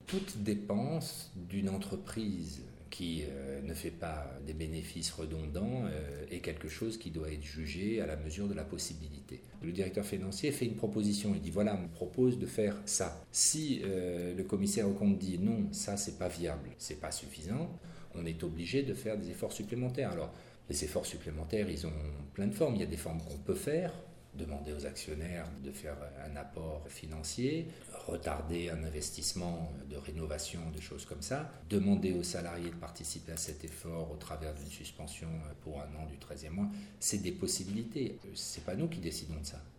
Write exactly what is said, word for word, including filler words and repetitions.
toute dépense d'une entreprise qui euh, ne fait pas des bénéfices redondants euh, est quelque chose qui doit être jugé à la mesure de la possibilité. Le directeur financier fait une proposition, il dit voilà, on me propose de faire ça. Si euh, le commissaire aux comptes dit non, ça c'est pas viable, c'est pas suffisant, on est obligé de faire des efforts supplémentaires. Alors les efforts supplémentaires, ils ont plein de formes. Il y a des formes qu'on peut faire, demander aux actionnaires de faire un apport financier, retarder un investissement de rénovation, des choses comme ça, demander aux salariés de participer à cet effort au travers d'une suspension pour un an du treizième mois, c'est des possibilités. C'est pas nous qui décidons de ça.